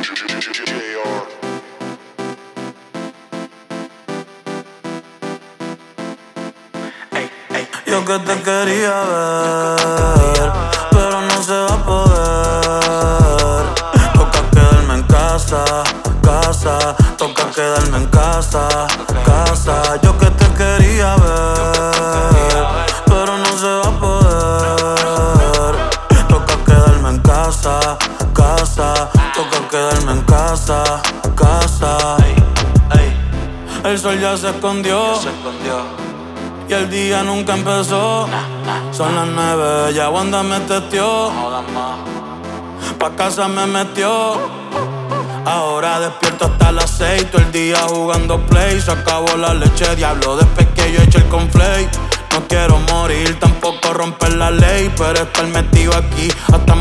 Yo que te quería ver, pero no se va a poder. Toca quedarme en casa, casa. Toca quedarme en casa, casa. Yo que te quería ver, pero no se va a poder. Toca quedarme en casa, casa. Toca quedarme en casa, casa. El sol ya se escondió. Y el día nunca empezó. Son las 9, ya Wanda me testeó. Pa' casa me metió. Ahora despierto hasta las 6. Todo el día jugando play. Se acabó la leche, diablo, después que yo eché el conflay. No quiero morir, tampoco romper la ley, pero estar metido aquí hasta